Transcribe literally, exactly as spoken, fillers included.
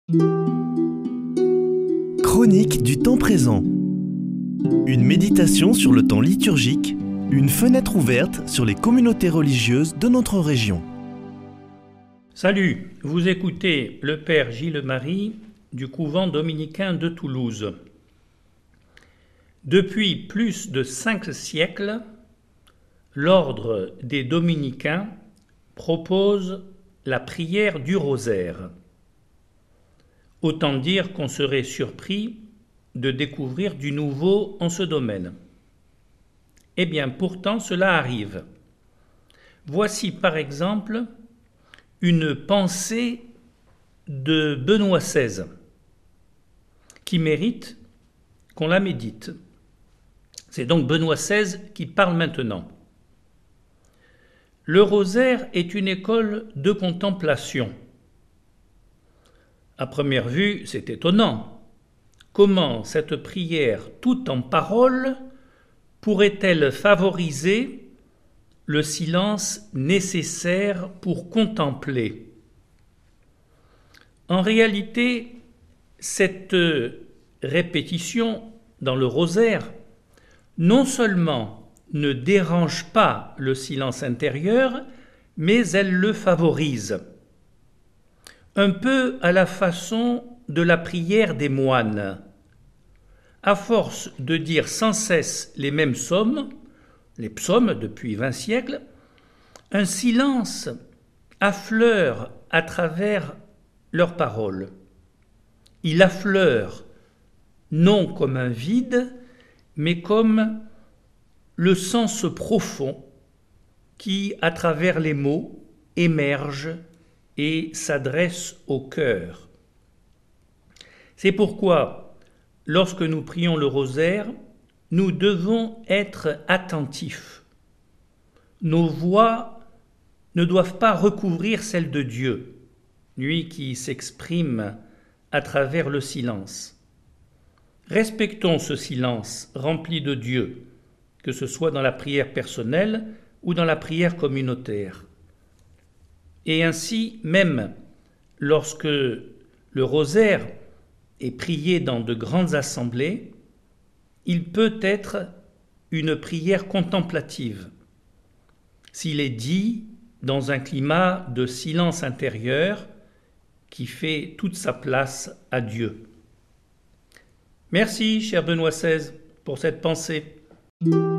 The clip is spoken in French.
Chronique du temps présent. Une méditation sur le temps liturgique, une fenêtre ouverte sur les communautés religieuses de notre région. Salut, vous écoutez le Père Gilles Marie du couvent dominicain de Toulouse. Depuis plus de cinq siècles, l'ordre des dominicains propose la prière du rosaire. Autant dire qu'on serait surpris de découvrir du nouveau en ce domaine. Eh bien, pourtant, cela arrive. Voici par exemple une pensée de Benoît seize qui mérite qu'on la médite. C'est donc Benoît seize qui parle maintenant. Le rosaire est une école de contemplation. À première vue, c'est étonnant. Comment cette prière, toute en paroles, pourrait-elle favoriser le silence nécessaire pour contempler? En réalité, cette répétition dans le rosaire non seulement ne dérange pas le silence intérieur, mais elle le favorise. Un peu à la façon de la prière des moines. À force de dire sans cesse les mêmes psaumes, les psaumes depuis vingt siècles, un silence affleure à travers leurs paroles. Il affleure non comme un vide, mais comme le sens profond qui, à travers les mots, émerge et s'adresse au cœur. C'est pourquoi, lorsque nous prions le rosaire, nous devons être attentifs. Nos voix ne doivent pas recouvrir celle de Dieu, lui qui s'exprime à travers le silence. Respectons ce silence rempli de Dieu, que ce soit dans la prière personnelle ou dans la prière communautaire. Et ainsi, même lorsque le rosaire est prié dans de grandes assemblées, il peut être une prière contemplative, s'il est dit dans un climat de silence intérieur qui fait toute sa place à Dieu. Merci, cher Benoît seize, pour cette pensée.